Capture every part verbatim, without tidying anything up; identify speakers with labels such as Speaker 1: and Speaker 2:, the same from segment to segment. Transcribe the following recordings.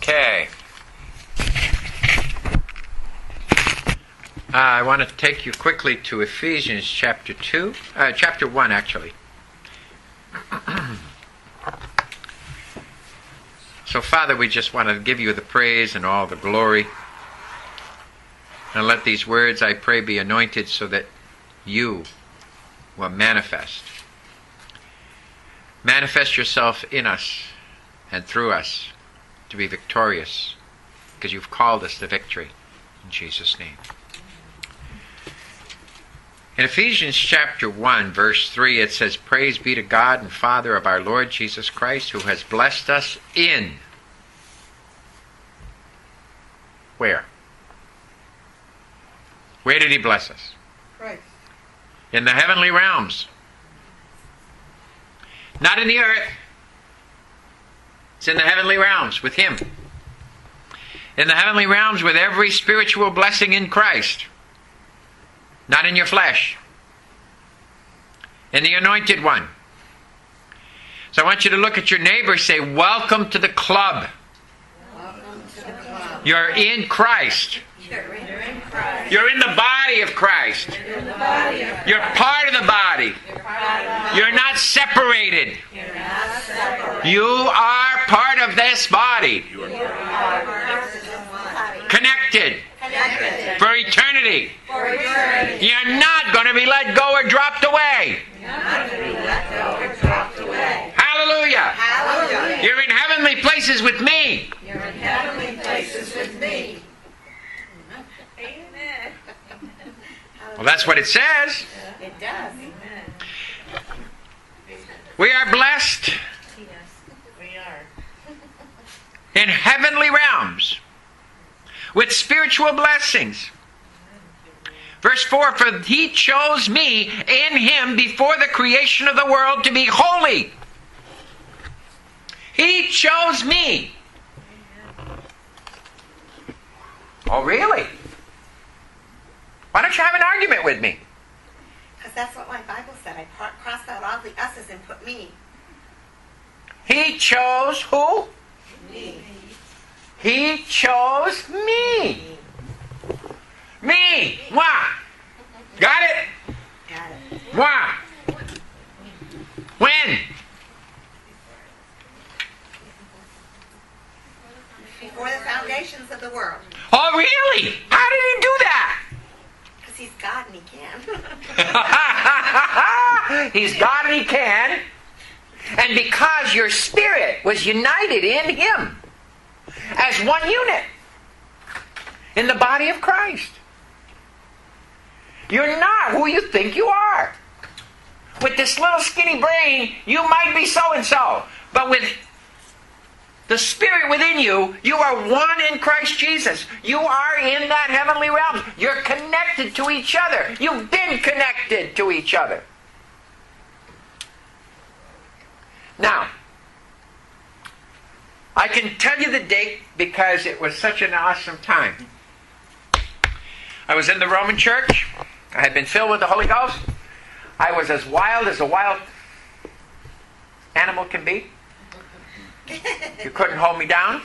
Speaker 1: Okay. Uh, I want to take you quickly to Ephesians chapter two, uh, chapter one, actually. So, Father, we just want to give you the praise and all the glory. And let these words, I pray, be anointed so that you will manifest. Manifest yourself in us and through us to be victorious, because you've called us to victory. In Jesus' name. In Ephesians chapter one, verse three, it says, Praise be to God and Father of our Lord Jesus Christ, who has blessed us in. Where? Where did he bless us?
Speaker 2: Christ.
Speaker 1: In the heavenly realms. Not in the earth. It's in the heavenly realms with him. In the heavenly realms with every spiritual blessing in Christ. Not in your flesh. In the anointed one. So I want you to look at your neighbor and say, welcome to the club.
Speaker 2: Welcome to the club.
Speaker 1: You're in Christ.
Speaker 2: You're in Christ.
Speaker 1: You're in the body of Christ.
Speaker 2: You're in the body of Christ.
Speaker 1: You're part of the body.
Speaker 2: You're part of the body.
Speaker 1: You're not separated.
Speaker 2: You're not separated.
Speaker 1: You are part of this body.
Speaker 2: You are part of this body.
Speaker 1: Connected.
Speaker 2: Connected.
Speaker 1: For eternity.
Speaker 2: For eternity.
Speaker 1: You're not going to be let go or dropped away.
Speaker 2: You're not going to be let go or dropped away.
Speaker 1: Hallelujah.
Speaker 2: Hallelujah.
Speaker 1: You're in heavenly places with me.
Speaker 2: You're in heavenly places with me. Amen.
Speaker 1: Well, that's what it says.
Speaker 2: It does. Amen.
Speaker 1: We are blessed
Speaker 2: Yes, we are.
Speaker 1: in heavenly realms with spiritual blessings. Verse four, for he chose me in him before the creation of the world to be holy. He chose me. Oh, really? Why don't you have an argument with me?
Speaker 3: Because that's what my Bible said. I par- crossed out all the S's and put me.
Speaker 1: He chose who?
Speaker 3: Me.
Speaker 1: He chose me. Me. Moi. Got it?
Speaker 3: Got it.
Speaker 1: Moi. When?
Speaker 3: Before the foundations of the world.
Speaker 1: Oh, really? How did he do that?
Speaker 3: Because he's God and he can.
Speaker 1: He's God and he can. And because your spirit was united in him as one unit in the body of Christ. You're not who you think you are. With this little skinny brain, you might be so-and-so. But with the Spirit within you, you are one in Christ Jesus. You are in that heavenly realm. You're connected to each other. You've been connected to each other. Now, I can tell you the date because it was such an awesome time. I was in the Roman church. I had been filled with the Holy Ghost. I was as wild as a wild animal can be. You couldn't hold me down.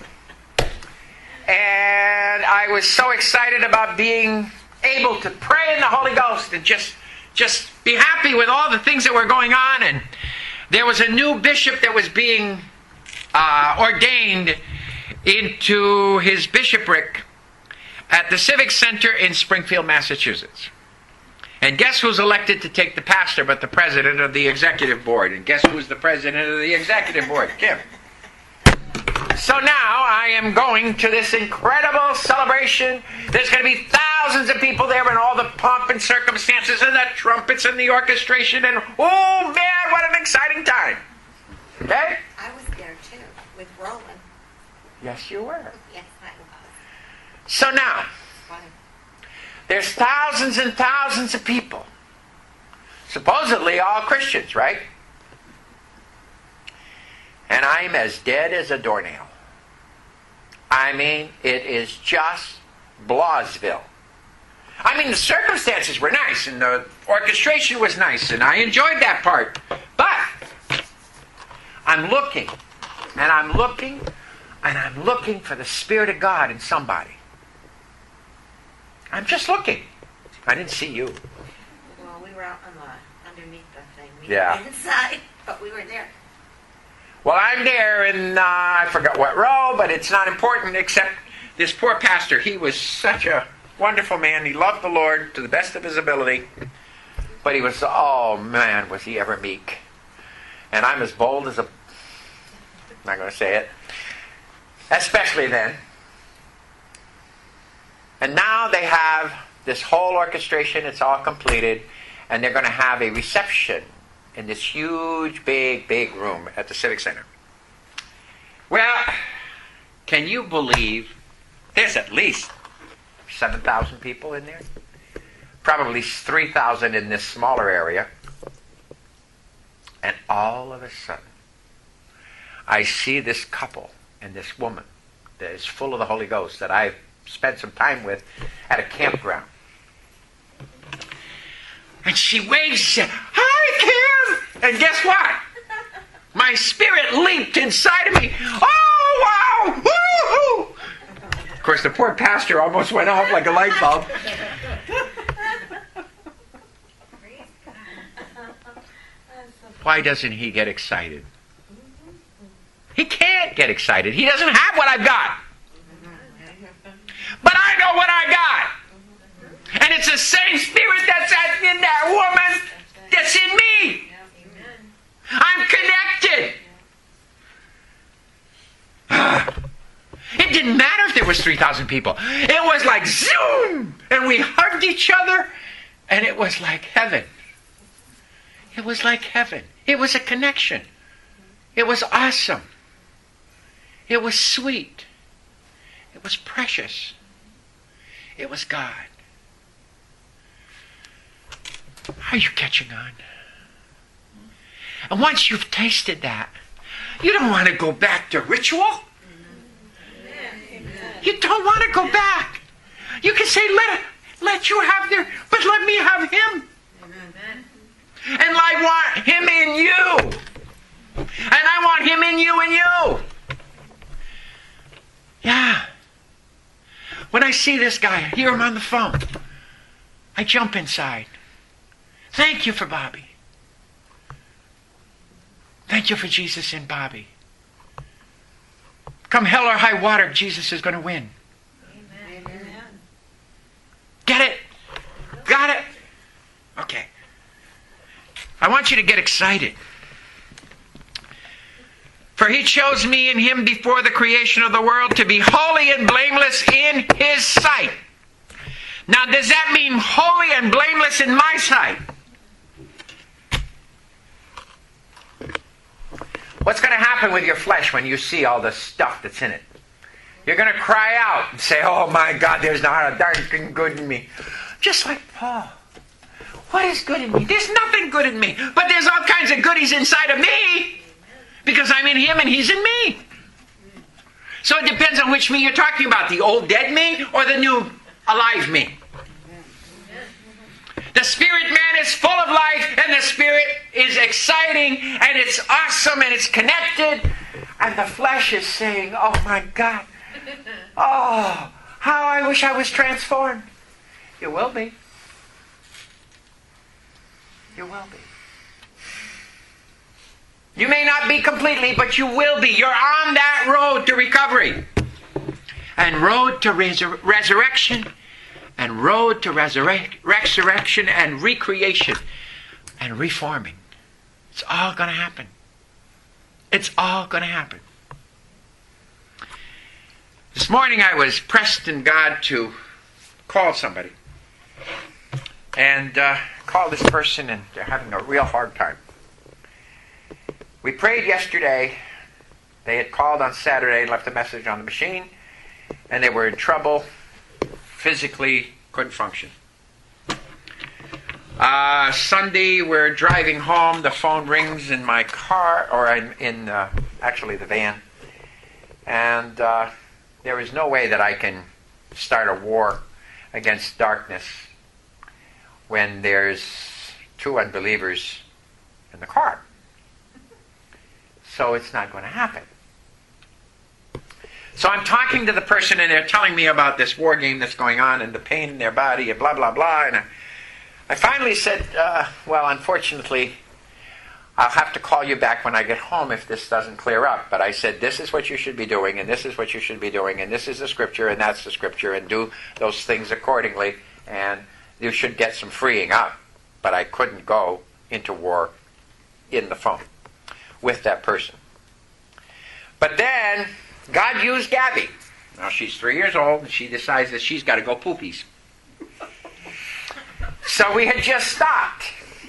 Speaker 1: And I was so excited about being able to pray in the Holy Ghost and just, just be happy with all the things that were going on. And there was a new bishop that was being uh, ordained into his bishopric at the Civic Center in Springfield, Massachusetts. And guess who's elected to take the pastor but the president of the executive board? And guess who's the president of the executive board? Kim. So now I am going to this incredible celebration. There's going to be thousands of people there and all the pomp and circumstances and the trumpets and the orchestration. And oh man, what an exciting time. Okay?
Speaker 3: I was there too, with Roland.
Speaker 1: Yes, you were.
Speaker 3: Yes, I was.
Speaker 1: So now,
Speaker 3: Why?
Speaker 1: there's thousands and thousands of people. Supposedly all Christians, right? And I'm as dead as a doornail. I mean, it is just Blawsville. I mean, the circumstances were nice, and the orchestration was nice, and I enjoyed that part. But I'm looking, and I'm looking, And I'm looking for the Spirit of God in somebody. I'm just looking. I didn't see you.
Speaker 3: Well, we were out on the, underneath the thing. We
Speaker 1: Yeah.
Speaker 3: were inside, but we were there.
Speaker 1: Well, I'm there in, uh, I forgot what row, but it's not important, except this poor pastor. He was such a wonderful man. He loved the Lord to the best of his ability. But he was, oh man, was he ever meek. And I'm as bold as a, I'm not going to say it, especially then. And now they have this whole orchestration, it's all completed, and they're going to have a reception in this huge, big, big room at the Civic Center. Well, can you believe there's at least seven thousand people in there? Probably three thousand in this smaller area. And all of a sudden, I see this couple and this woman that is full of the Holy Ghost that I've spent some time with at a campground. And she waves and said, "Hi, Kim!" And guess what? My spirit leaped inside of me. Oh, wow! Woo-hoo! Of course, the poor pastor almost went off like a light bulb. Why doesn't he get excited? He can't get excited. He doesn't have what I've got. But I know what I got. And it's the same spirit that's in that woman that's in me. I'm connected. It didn't matter if there was three thousand people. It was like zoom. And we hugged each other. And it was like heaven. It was like heaven. It was a connection. It was awesome. It was sweet. It was precious. It was God. Are you catching on? And once you've tasted that, you don't want to go back to ritual. You don't want to go back. You can say, let, let you have there, but let me have him. And I want him in you. And I want him in you and you. Yeah. When I see this guy, hear him on the phone, I jump inside. Thank you for Bobby. Thank you for Jesus and Bobby. Come hell or high water, Jesus is going to win. Amen. Get it? Got it? Okay. I want you to get excited. For he chose me in him before the creation of the world to be holy and blameless in his sight. Now, does that mean holy and blameless in my sight? What's going to happen with your flesh when you see all the stuff that's in it? You're going to cry out and say, "Oh my God, there's not a darn thing good in me." Just like Paul. What is good in me? There's nothing good in me. But there's all kinds of goodies inside of me. Because I'm in him and he's in me. So it depends on which me you're talking about. The old dead me or the new alive me. The spirit man is full of life and the spirit is exciting and it's awesome and it's connected. And the flesh is saying, "Oh my God. Oh, how I wish I was transformed." You will be. You will be. You may not be completely, but you will be. You're on that road to recovery. And road to resur- resurrection. And road to resurrect- resurrection and recreation. And reforming. It's all going to happen. It's all going to happen. This morning I was pressed in God to call somebody. And uh, call this person, and they're having a real hard time. We prayed yesterday. They had called on Saturday and left a message on the machine. And they were in trouble. Physically couldn't function. Uh, Sunday, we're driving home. The phone rings in my car, or I'm in uh, actually the van. And uh, there is no way that I can start a war against darkness when there's two unbelievers in the car. So it's not going to happen. So I'm talking to the person, and they're telling me about this war game that's going on and the pain in their body and blah, blah, blah. And I, I finally said, uh, well, unfortunately, I'll have to call you back when I get home if this doesn't clear up. But I said, this is what you should be doing, and this is what you should be doing, and this is the scripture, and that's the scripture, and do those things accordingly, and you should get some freeing up. But I couldn't go into war in the phone with that person. But then God used Gabby. Now she's three years old, and she decides that she's got to go poopies. So we had just stopped.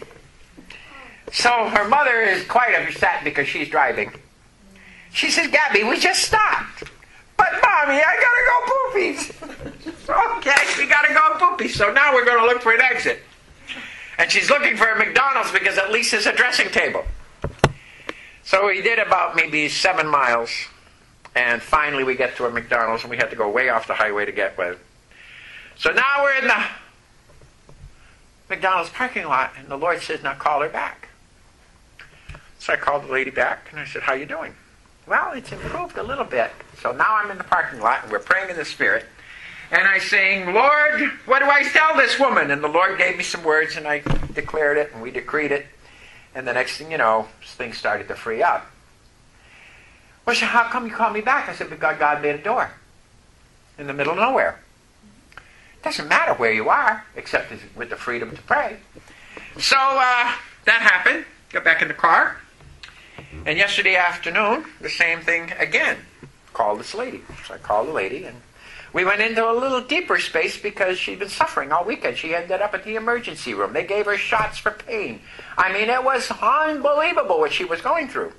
Speaker 1: So her mother is quite upset because she's driving. She says, Gabby, we just stopped. But Mommy, I gotta go poopies. Okay, we gotta go poopies. So now we're going to look for an exit. And she's looking for a McDonald's because at least there's a dressing table. So we did about maybe seven miles. And finally we get to a McDonald's, and we had to go way off the highway to get one. So now we're in the McDonald's parking lot, and the Lord says, now call her back. So I called the lady back, and I said, how you doing? Well, it's improved a little bit. So now I'm in the parking lot, and we're praying in the Spirit. And I'm saying, Lord, what do I tell this woman? And the Lord gave me some words, and I declared it, and we decreed it. And the next thing you know, things started to free up. Well, so how come you called me back? I said, because God made a door in the middle of nowhere. It doesn't matter where you are, except with the freedom to pray. So uh, that happened. Got back in the car. And yesterday afternoon, the same thing again. Called this lady. So I called the lady, and we went into a little deeper space because she'd been suffering all weekend. She ended up at the emergency room. They gave her shots for pain. I mean, it was unbelievable what she was going through.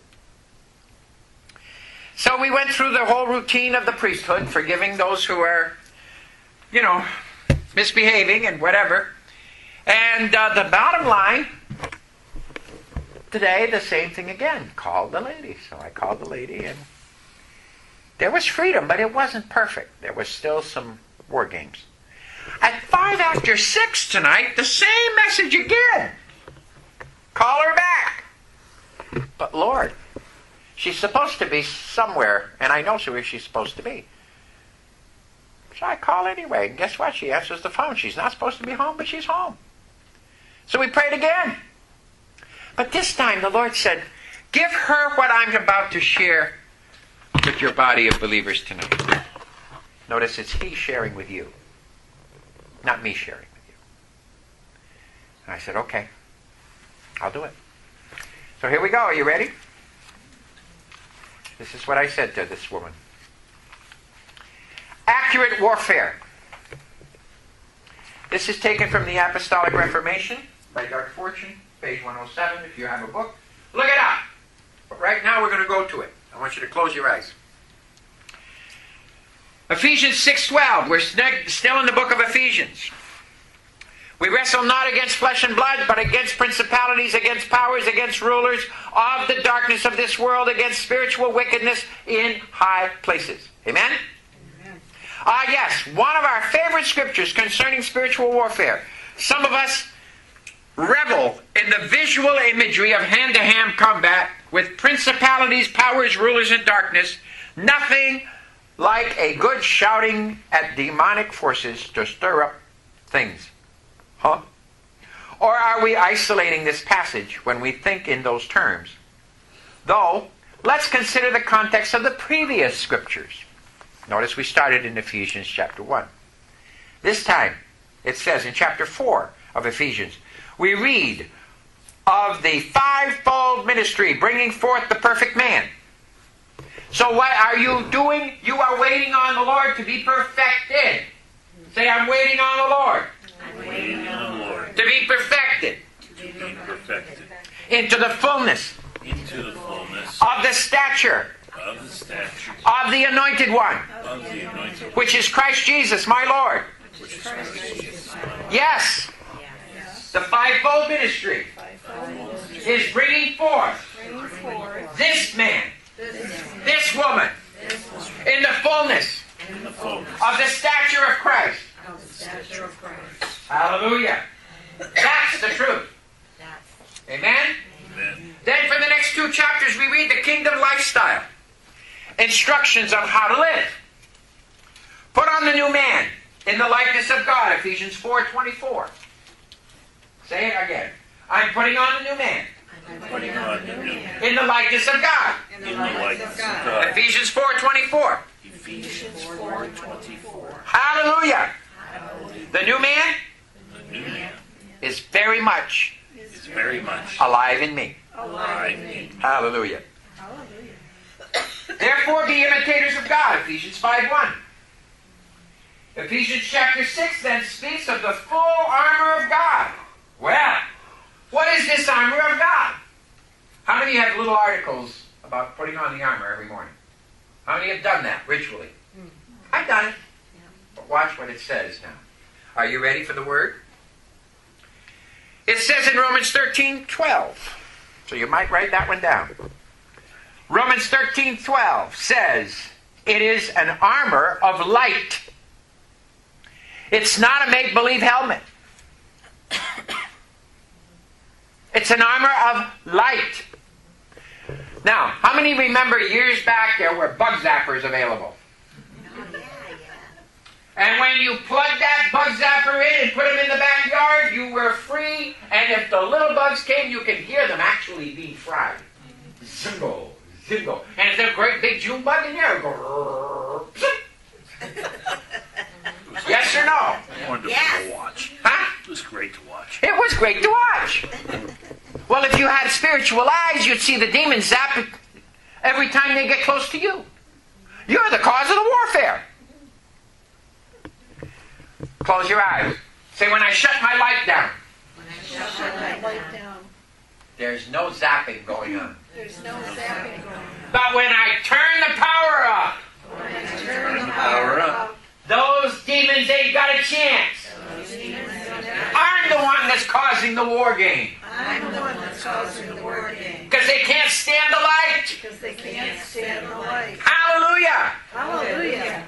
Speaker 1: So we went through the whole routine of the priesthood, forgiving those who are, you know, misbehaving and whatever. And uh, the bottom line, today, the same thing again. Called the lady. So I called the lady, and there was freedom, but it wasn't perfect. There was still some war games. At five after six tonight, the same message again. Call her back. But Lord, she's supposed to be somewhere, and I know where she's supposed to be. So I call anyway, and guess what? She answers the phone. She's not supposed to be home, but she's home. So we prayed again. But this time the Lord said, give her what I'm about to share with your body of believers tonight. Notice it's He sharing with you, not me sharing with you. And I said, okay, I'll do it. So here we go. Are you ready? This is what I said to this woman. Accurate warfare. This is taken from the Apostolic Reformation by Dark Fortune, page one oh seven, if you have a book. Look it up. But right now we're going to go to it. I want you to close your eyes. Ephesians six twelve. We're still in the book of Ephesians. We wrestle not against flesh and blood, but against principalities, against powers, against rulers of the darkness of this world, against spiritual wickedness in high places. Amen? Ah, uh, yes, one of our favorite scriptures concerning spiritual warfare. Some of us revel in the visual imagery of hand-to-hand combat with principalities, powers, rulers, and darkness. Nothing like a good shouting at demonic forces to stir up things. Huh? Or are we isolating this passage when we think in those terms? Though, let's consider the context of the previous scriptures. Notice we started in Ephesians chapter one. This time, it says in chapter four of Ephesians, we read of the fivefold ministry bringing forth the perfect man. So what are you doing? You are waiting on the Lord to be perfected. Say, I'm waiting on the Lord.
Speaker 2: I'm waiting on the Lord.
Speaker 1: To be perfected.
Speaker 2: To be perfected.
Speaker 1: Into the fullness.
Speaker 2: Into the fullness.
Speaker 1: Of the stature.
Speaker 2: Of the stature.
Speaker 1: Of the anointed one.
Speaker 2: Of the anointed one.
Speaker 1: Which is Christ Jesus, my Lord.
Speaker 2: Which is Christ Jesus, my Lord.
Speaker 1: Yes.
Speaker 2: Yes.
Speaker 1: The fivefold ministry is bringing forth this man, this woman, in the fullness
Speaker 2: In the fullness.
Speaker 1: of the stature of Christ.
Speaker 2: Of the stature of Christ.
Speaker 1: Hallelujah. That's the truth. Amen?
Speaker 2: Amen.
Speaker 1: Then for the next two chapters we read the kingdom lifestyle. instructions on how to live. Put on the new man in the likeness of God, Ephesians four twenty-four. Say it again. I'm putting on the new man
Speaker 2: I'm putting on the new man
Speaker 1: in the likeness of God,
Speaker 2: in the likeness of God.
Speaker 1: Ephesians four twenty-four.
Speaker 2: Ephesians four twenty-four.
Speaker 1: Hallelujah.
Speaker 2: Hallelujah.
Speaker 1: The new man
Speaker 2: The new man
Speaker 1: is very much
Speaker 2: is very much
Speaker 1: alive in me.
Speaker 2: alive in me.
Speaker 1: Hallelujah. Therefore be imitators of God, Ephesians five one. Ephesians chapter six then speaks of the full armor of God. Well, what is this armor of God? How many have little articles about putting on the armor every morning? How many have done that ritually? I've done it. But watch what it says now. Are you ready for the word? It says in Romans thirteen twelve. So you might write that one down. Romans thirteen twelve says, it is an armor of light. It's not a make-believe helmet. It's an armor of light. Now, how many remember years back there were bug zappers available?
Speaker 3: Oh, yeah, yeah.
Speaker 1: And when you plugged that bug zapper in and put them in the backyard, you were free. And if the little bugs came, you could hear them actually being fried. Zingo, zingo. And if there's a great big June bug in there, go. Yes or no?
Speaker 4: Wonderful
Speaker 3: Yes.
Speaker 4: to watch.
Speaker 1: Huh?
Speaker 4: It was great to watch.
Speaker 1: It was great to watch. Well, if you had spiritual eyes, you'd see the demons zap it every time they get close to you. You're the cause of the warfare. Close your eyes. Say, when I shut my light down,
Speaker 2: Shut my light down.
Speaker 1: there's no zapping going on.
Speaker 2: There's no zapping going on.
Speaker 1: But when I turn the power up,
Speaker 2: When I turn the
Speaker 4: Power up.
Speaker 1: those demons ain't got a chance. I'm the one that's causing the war game.
Speaker 2: I'm the one that's causing the war game.
Speaker 1: Because they can't stand the light.
Speaker 2: Because they can't stand the light.
Speaker 1: Hallelujah.
Speaker 2: Hallelujah.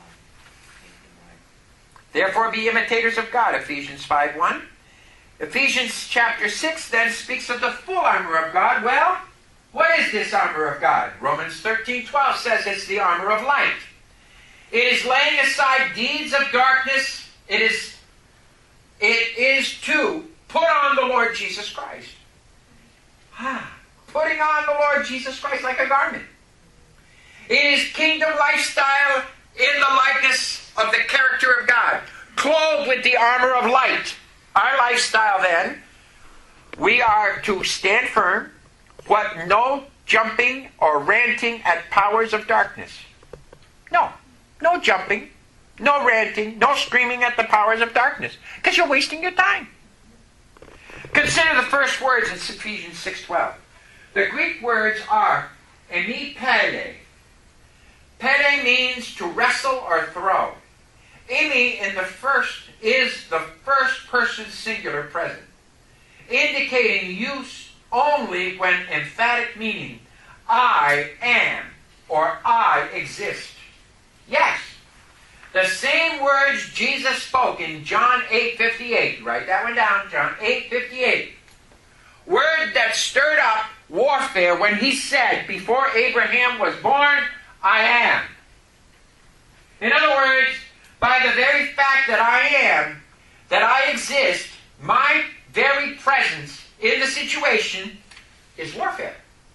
Speaker 1: Therefore be imitators of God, Ephesians five one. Ephesians chapter six then speaks of the full armor of God. Well, what is this armor of God? Romans thirteen twelve says it's the armor of light. It is laying aside deeds of darkness. It is, it is to put on the Lord Jesus Christ. Ah, putting on the Lord Jesus Christ like a garment. It is kingdom lifestyle in the likeness of the character of God, clothed with the armor of light. Our lifestyle then, we are to stand firm, what no jumping or ranting at powers of darkness. No, no jumping, no ranting, no screaming at the powers of darkness, because you're wasting your time. Consider the first words in Ephesians six twelve. The Greek words are emi pele. Pele means to wrestle or throw. Emi in the first is the first person singular present, indicating use only when emphatic meaning I am or I exist. Yes, the same words Jesus spoke in John eight fifty-eight. Write that one down, John eight fifty-eight. Word that stirred up warfare when he said, before Abraham was born, I am. In other words, by the very fact that I am, that I exist, my very presence in the situation is warfare.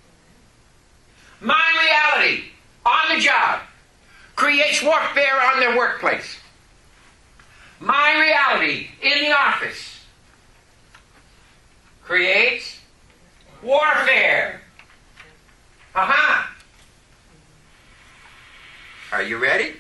Speaker 1: My reality on the job creates warfare on their workplace. My reality in the office creates warfare. Aha! Are you ready?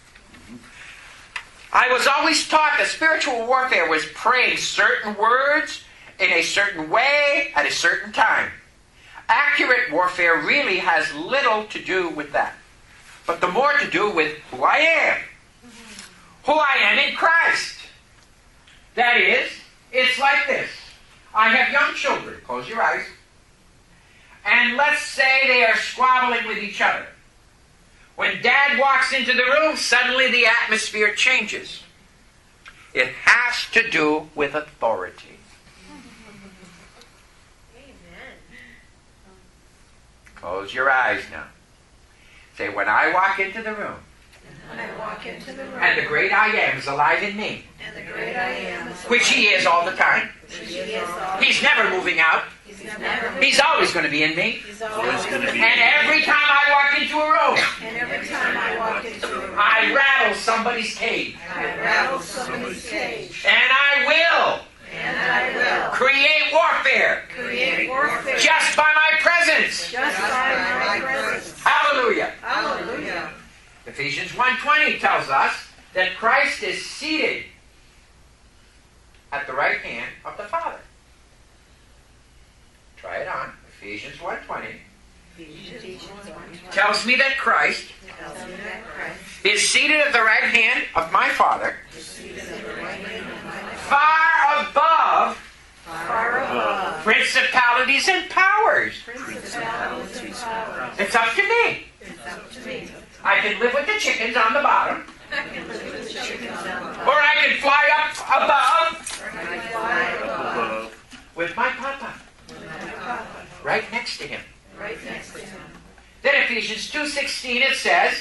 Speaker 1: I was always taught that spiritual warfare was praying certain words in a certain way at a certain time. Accurate warfare really has little to do with that, but the more to do with who I am. Who I am in Christ. That is, it's like this. I have young children. Close your eyes. And let's say they are squabbling with each other. When Dad walks into the room, suddenly the atmosphere changes. It has to do with authority.
Speaker 3: Amen.
Speaker 1: Close your eyes now. Say, when I walk into the room,
Speaker 2: When I walk into the room,
Speaker 1: and the great I am is alive in me,
Speaker 2: and the great I am is
Speaker 1: which he is all the time.
Speaker 2: which he is all.
Speaker 1: He's never moving out.
Speaker 2: He's never.
Speaker 1: He's always going to be in me.
Speaker 2: He's always going to be.
Speaker 1: And every time I walk into a room,
Speaker 2: And every time I walk into a room,
Speaker 1: I rattle somebody's cage.
Speaker 2: I rattle somebody's cage,
Speaker 1: And I will
Speaker 2: and I will
Speaker 1: create warfare
Speaker 2: create warfare
Speaker 1: just by my presence.
Speaker 2: just by my presence.
Speaker 1: Hallelujah.
Speaker 2: Hallelujah.
Speaker 1: Ephesians one twenty tells us that Christ is seated at the right hand of the Father. Try it on. Ephesians one twenty tells me that Christ
Speaker 2: Tells me that Christ
Speaker 1: is seated at the right hand of my Father,
Speaker 2: is seated at the right hand of my
Speaker 1: far above
Speaker 2: far above
Speaker 1: principalities and powers.
Speaker 2: principalities and powers.
Speaker 1: It's up to me.
Speaker 2: It's up to me.
Speaker 1: I can live with the chickens on the bottom,
Speaker 2: I can live with the chickens on the
Speaker 1: or I can fly up above
Speaker 2: or I can fly above
Speaker 1: with my Papa
Speaker 2: with my Papa
Speaker 1: right next to him.
Speaker 2: right next to him.
Speaker 1: Then Ephesians two sixteen it says,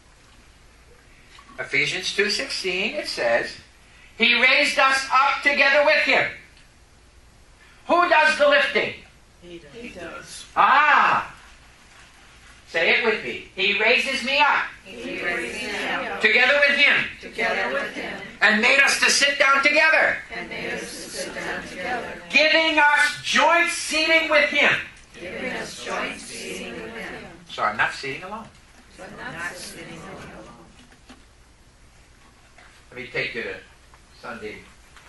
Speaker 1: Ephesians two sixteen it says, He raised us up together with Him. Who does the lifting?
Speaker 2: He does.
Speaker 1: Ah! Say it with me. He raises me up
Speaker 2: He raised me up
Speaker 1: together with Him
Speaker 2: together with him
Speaker 1: and made us to sit down together,
Speaker 2: and made us to sit down together,
Speaker 1: giving us joint seating with Him.
Speaker 2: giving us joint seating with him.
Speaker 1: So I'm not sitting alone.
Speaker 2: But not sitting alone.
Speaker 1: Let me take you to Sunday.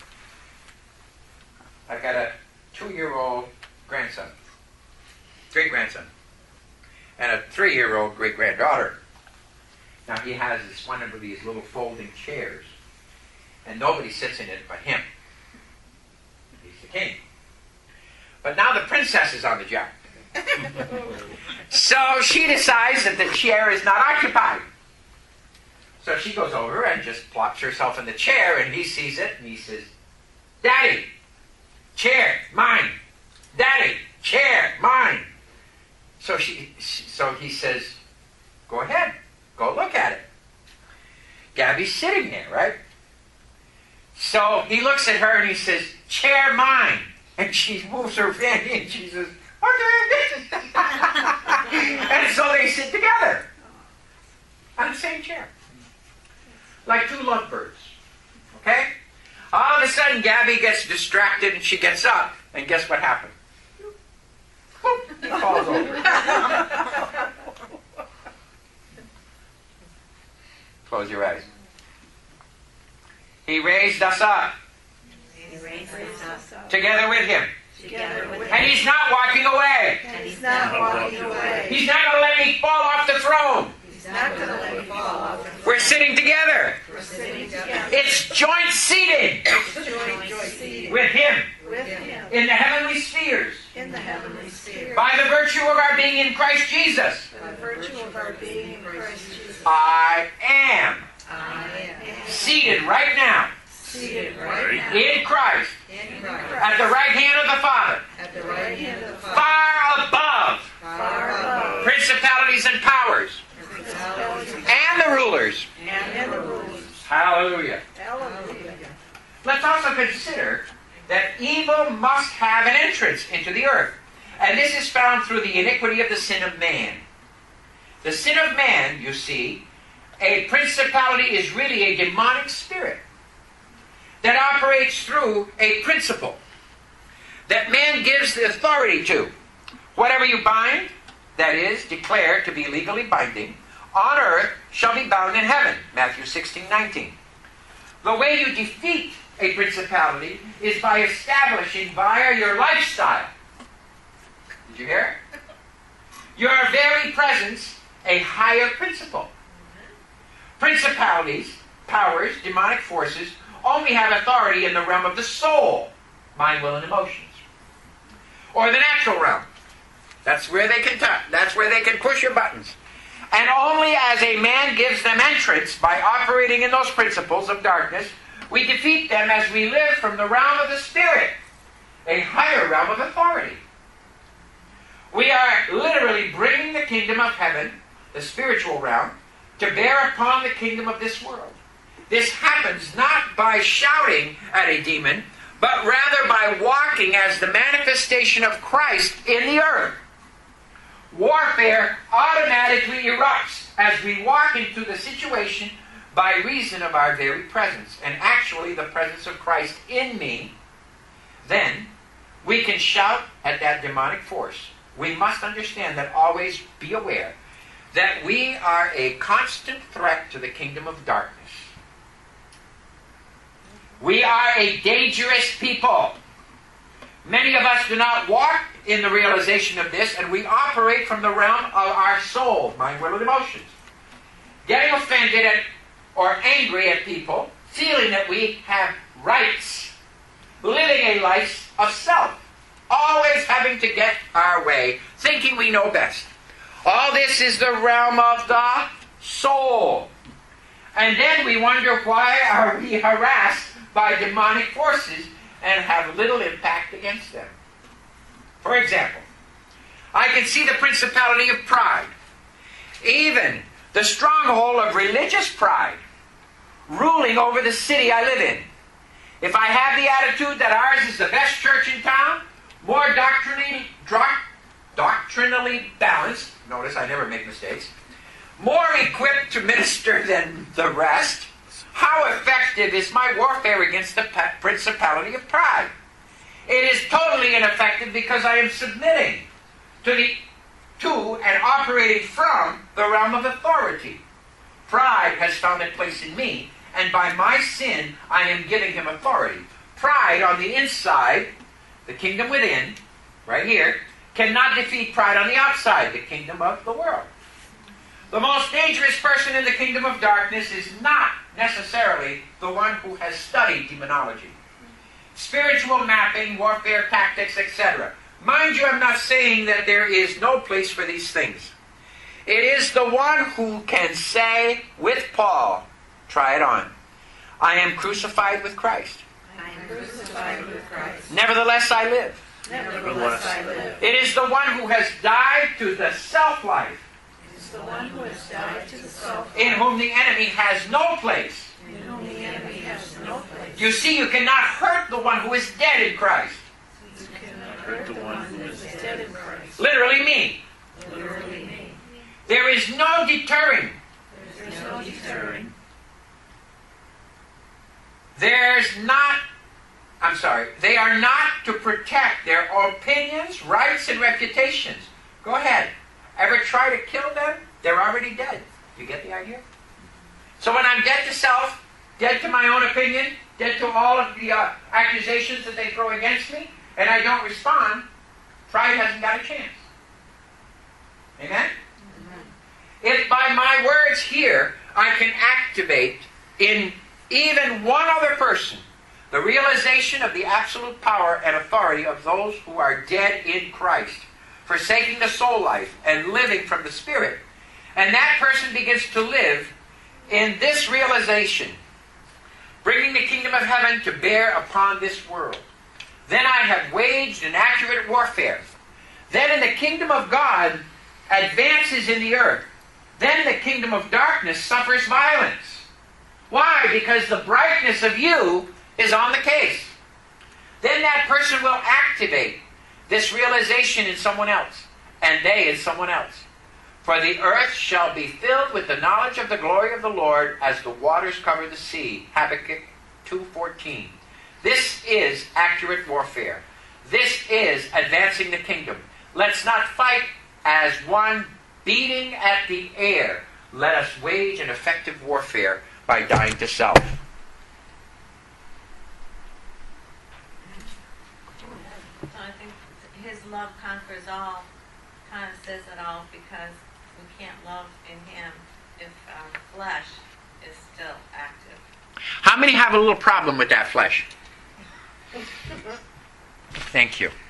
Speaker 1: I've got a two-year-old grandson, great-grandson, and a three-year-old great-granddaughter. Now he has this one of these little folding chairs, and nobody sits in it but him. He's the king. But now the princess is on the job. So she decides that the chair is not occupied. So she goes over and just plops herself in the chair, and he sees it, and he says, Daddy, chair, mine. Daddy, chair, mine. So she, so he says, go ahead, go look at it. Gabby's sitting there, right? So he looks at her and he says, chair, mine. And she moves her hand and she says, okay. And so they sit together on the same chair, like two lovebirds. Okay? All of a sudden, Gabby gets distracted and she gets up, and guess what happened? He falls over. Close your eyes. He raised us up
Speaker 2: He raised us up
Speaker 1: together with Him.
Speaker 2: together with
Speaker 1: And
Speaker 2: him.
Speaker 1: He's not walking away.
Speaker 2: And he's not walking away.
Speaker 1: He's not going to let me fall off the throne.
Speaker 2: He's not going to let me fall off the
Speaker 1: We're sitting together.
Speaker 2: We're sitting together.
Speaker 1: It's joint seated
Speaker 2: Joint seated
Speaker 1: with Him
Speaker 2: with him
Speaker 1: in the heavenly spheres
Speaker 2: in the heavenly sphere.
Speaker 1: by the virtue of our being in Christ Jesus.
Speaker 2: By virtue of our being in Christ Jesus.
Speaker 1: I am
Speaker 2: I am
Speaker 1: seated right now
Speaker 2: seated right now
Speaker 1: in Christ
Speaker 2: in
Speaker 1: at
Speaker 2: Christ
Speaker 1: the right hand of the Father,
Speaker 2: at the right hand of the Father,
Speaker 1: far above
Speaker 2: far above
Speaker 1: principalities and powers
Speaker 2: principalities
Speaker 1: and the rulers.
Speaker 2: and the rulers.
Speaker 1: Hallelujah.
Speaker 2: Hallelujah.
Speaker 1: Let's also consider that evil must have an entrance into the earth. And this is found through the iniquity of the sin of man. The sin of man, you see, a principality is really a demonic spirit that operates through a principle that man gives the authority to. Whatever you bind, that is, declared to be legally binding, on earth shall be bound in heaven. Matthew sixteen nineteen. The way you defeat a principality is by establishing via your lifestyle. Did you hear? Your very presence, a higher principle. Principalities, powers, demonic forces only have authority in the realm of the soul, mind, will, and emotions, or the natural realm. That's where they can touch. That's where they can push your buttons. And only as a man gives them entrance by operating in those principles of darkness, we defeat them as we live from the realm of the Spirit, a higher realm of authority. We are literally bringing the kingdom of heaven the spiritual realm, to bear upon the kingdom of this world. This happens not by shouting at a demon, but rather by walking as the manifestation of Christ in the earth. Warfare automatically erupts as we walk into the situation by reason of our very presence, and actually the presence of Christ in me. Then we can shout at that demonic force. We must understand that, always be aware that we are a constant threat to the kingdom of darkness. We are a dangerous people. Many of us do not walk in the realization of this, and we operate from the realm of our soul, mind, will, and emotions. Getting offended at, or angry at people, feeling that we have rights, living a life of self, always having to get our way, thinking we know best. All this is the realm of the soul. And then we wonder, why are we harassed by demonic forces and have little impact against them? For example, I can see the principality of pride, even the stronghold of religious pride, ruling over the city I live in. If I have the attitude that ours is the best church in town, more doctrinally, doc, doctrinally balanced, notice I never make mistakes, more equipped to minister than the rest, how effective is my warfare against the principality of pride? It is totally ineffective, because I am submitting to the to and operating from the realm of authority. Pride has found a place in me, and by my sin I am giving him authority. Pride on the inside, the kingdom within, right here, cannot defeat pride on the outside, the kingdom of the world. The most dangerous person in the kingdom of darkness is not necessarily the one who has studied demonology, spiritual mapping, warfare tactics, et cetera. Mind you, I'm not saying that there is no place for these things. It is the one who can say with Paul, try it on, I am crucified with Christ.
Speaker 2: I am crucified with Christ.
Speaker 1: Nevertheless I live.
Speaker 2: Nevertheless I live.
Speaker 1: It is the one who has died to the self-life,
Speaker 2: It is the one who has died to the self,
Speaker 1: in whom the enemy has no place.
Speaker 2: in whom the enemy has no place.
Speaker 1: You see, you cannot hurt the one who is dead in Christ.
Speaker 2: You cannot hurt the one who is dead in Christ.
Speaker 1: Literally me.
Speaker 2: Literally me.
Speaker 1: There is no deterring.
Speaker 2: There is no deterring.
Speaker 1: There's not, I'm sorry, they are not to protect their opinions, rights, and reputations. Go ahead. Ever try to kill them? They're already dead. You get the idea? So when I'm dead to self, dead to my own opinion, dead to all of the uh, accusations that they throw against me, and I don't respond, pride hasn't got a chance. Amen? If by my words here I can activate in even one other person the realization of the absolute power and authority of those who are dead in Christ, forsaking the soul life and living from the Spirit, and that person begins to live in this realization, bringing the kingdom of heaven to bear upon this world, then I have waged an accurate warfare. Then in the kingdom of God advances in the earth. Then the kingdom of darkness suffers violence. Why? Because the brightness of you is on the case. Then that person will activate this realization in someone else, and they in someone else. For the earth shall be filled with the knowledge of the glory of the Lord as the waters cover the sea. Habakkuk two fourteen. This is accurate warfare. This is advancing the kingdom. Let's not fight as one beating at the air. Let us wage an effective warfare by dying to self.
Speaker 4: So I think his love conquers all, kind of says it all, because we can't love in him if our flesh is still active.
Speaker 1: How many have a little problem with that flesh? Thank you.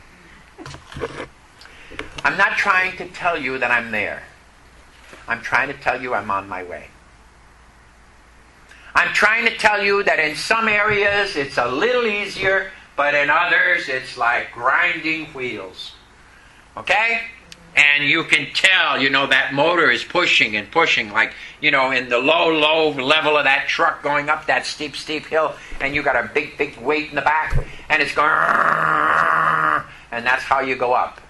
Speaker 1: I'm not trying to tell you that I'm there. I'm trying to tell you I'm on my way. I'm trying to tell you that in some areas it's a little easier, but in others it's like grinding wheels. Okay? And you can tell, you know, that motor is pushing and pushing, like, you know, in the low, low level of that truck going up that steep, steep hill, and you got a big, big weight in the back, and it's going, and that's how you go up.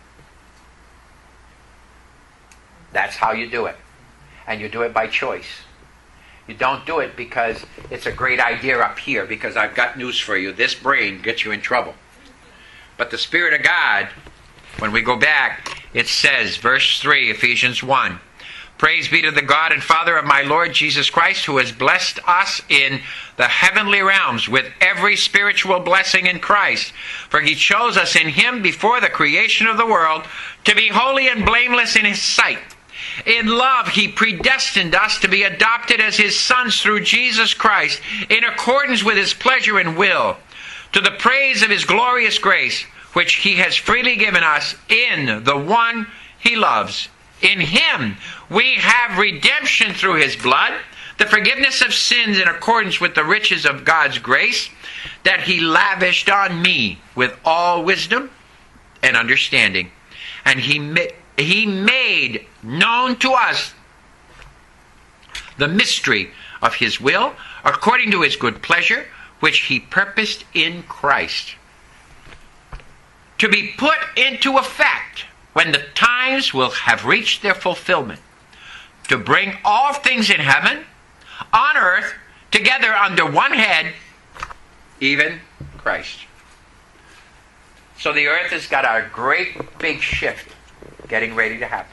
Speaker 1: That's how you do it. And you do it by choice. You don't do it because it's a great idea up here, because I've got news for you. This brain gets you in trouble. But the Spirit of God, when we go back, it says, verse three, Ephesians one, praise be to the God and Father of my Lord Jesus Christ, who has blessed us in the heavenly realms with every spiritual blessing in Christ. For he chose us in him before the creation of the world to be holy and blameless in his sight. In love, he predestined us to be adopted as his sons through Jesus Christ, in accordance with his pleasure and will, to the praise of his glorious grace, which he has freely given us in the one he loves. In him we have redemption through his blood, the forgiveness of sins in accordance with the riches of God's grace, that he lavished on me with all wisdom and understanding. And he, ma- he made known to us the mystery of his will, according to his good pleasure, which he purposed in Christ, to be put into effect when the times will have reached their fulfillment, to bring all things in heaven, on earth, together under one head, even Christ. So the earth has got a great big shift getting ready to happen.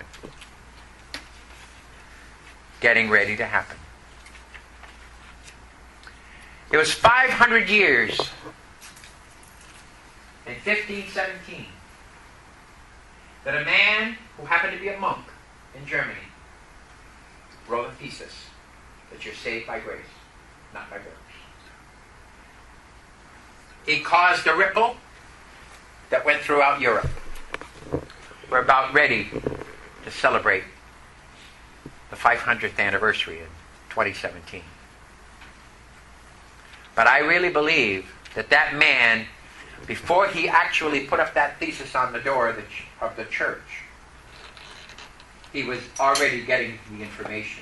Speaker 1: Getting ready to happen. It was five hundred years in fifteen seventeen that a man who happened to be a monk in Germany wrote a thesis that you're saved by grace, not by works. He caused a ripple that went throughout Europe. We're about ready to celebrate the five hundredth anniversary in twenty seventeen. But I really believe that that man, before he actually put up that thesis on the door of the, ch- of the church, he was already getting the information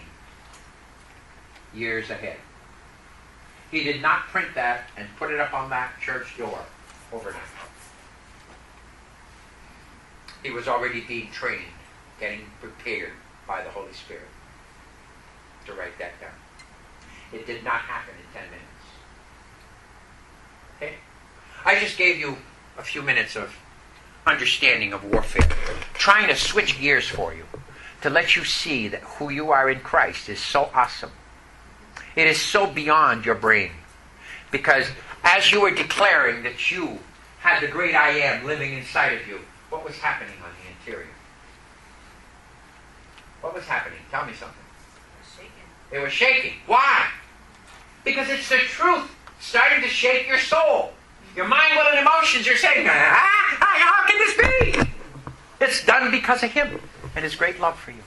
Speaker 1: years ahead. He did not print that and put it up on that church door overnight. He was already being trained, getting prepared by the Holy Spirit to write that down. It did not happen in ten minutes. Okay? I just gave you a few minutes of understanding of warfare, trying to switch gears for you, to let you see that who you are in Christ is so awesome. It is so beyond your brain. Because as you were declaring that you had the great I am living inside of you, what was happening on the interior? What was happening? Tell me something. It was shaking. Why? Because it's the truth starting to shake your soul. Your mind, will, and emotions are saying, ah, how can this be? It's done because of him and his great love for you.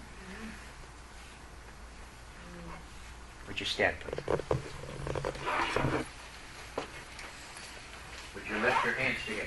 Speaker 1: Would you stand, please? Would you lift your hands together?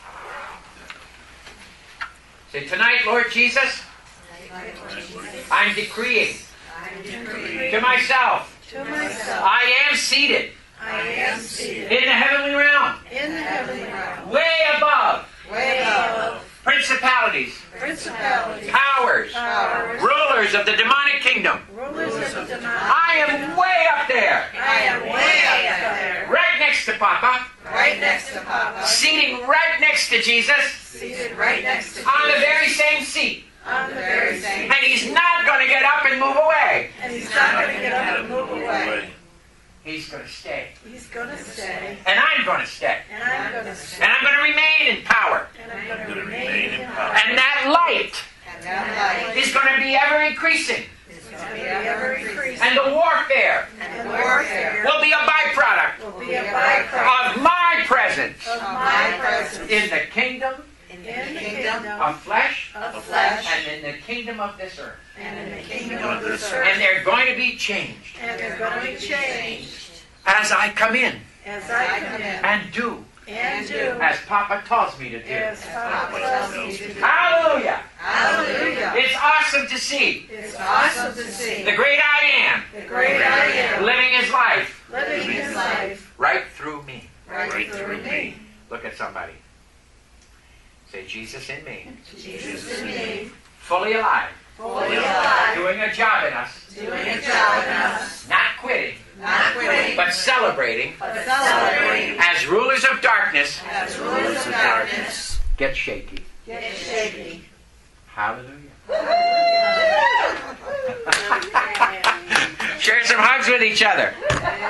Speaker 1: Say, tonight, Lord Jesus, I'm decreeing to myself,
Speaker 5: To myself,
Speaker 1: I am seated
Speaker 5: I am seated
Speaker 1: in the heavenly realm,
Speaker 5: in the heavenly realm,
Speaker 1: way above
Speaker 5: way above
Speaker 1: principalities,
Speaker 5: principalities,
Speaker 1: powers,
Speaker 5: powers,
Speaker 1: rulers of the demonic kingdom.
Speaker 5: rulers of the demonic.
Speaker 1: I am way up there,
Speaker 5: I am way up there,
Speaker 1: right next to Papa,
Speaker 5: right next to Papa,
Speaker 1: seating right next to Jesus,
Speaker 5: seated right next to
Speaker 1: on the
Speaker 5: Jesus,
Speaker 1: very same seat.
Speaker 5: on the very same.
Speaker 1: And he's not going to get up and move away.
Speaker 5: And he's not going to get up and move away.
Speaker 1: He's going to stay.
Speaker 5: He's going to stay,
Speaker 1: And I'm going to stay.
Speaker 5: and I'm going to stay,
Speaker 1: And I'm going to remain in power.
Speaker 5: and I'm going to remain in power.
Speaker 1: And that light
Speaker 5: And that light
Speaker 1: is going to be ever increasing.
Speaker 5: is going to be ever increasing,
Speaker 1: And the warfare
Speaker 5: and the warfare
Speaker 1: will be a byproduct
Speaker 5: will be a byproduct
Speaker 1: of my presence
Speaker 5: of my presence
Speaker 1: in the kingdom
Speaker 5: in the kingdom
Speaker 1: of flesh
Speaker 5: of flesh
Speaker 1: and in the kingdom of this earth.
Speaker 5: and in the kingdom of this
Speaker 1: And
Speaker 5: earth.
Speaker 1: they're going to be changed
Speaker 5: And they're going to be changed
Speaker 1: as I come in
Speaker 5: as I come in
Speaker 1: and do
Speaker 5: and do
Speaker 1: as Papa tells me to do.
Speaker 5: as Papa tells me to do.
Speaker 1: Hallelujah!
Speaker 5: Hallelujah.
Speaker 1: It's awesome to see
Speaker 5: It's awesome to see
Speaker 1: the great I am
Speaker 5: the great I am
Speaker 1: living his life
Speaker 5: living his life
Speaker 1: right through me.
Speaker 5: right through me.
Speaker 1: Look at somebody. Say, Jesus in me,
Speaker 5: Jesus in me,
Speaker 1: fully alive,
Speaker 5: fully alive,
Speaker 1: doing a job in us,
Speaker 5: doing a job in us,
Speaker 1: not quitting,
Speaker 5: not quitting,
Speaker 1: but celebrating
Speaker 5: but celebrating
Speaker 1: as rulers of darkness.
Speaker 5: as rulers of darkness.
Speaker 1: Get shaky.
Speaker 5: Get shaky.
Speaker 1: Hallelujah. Share some hugs with each other.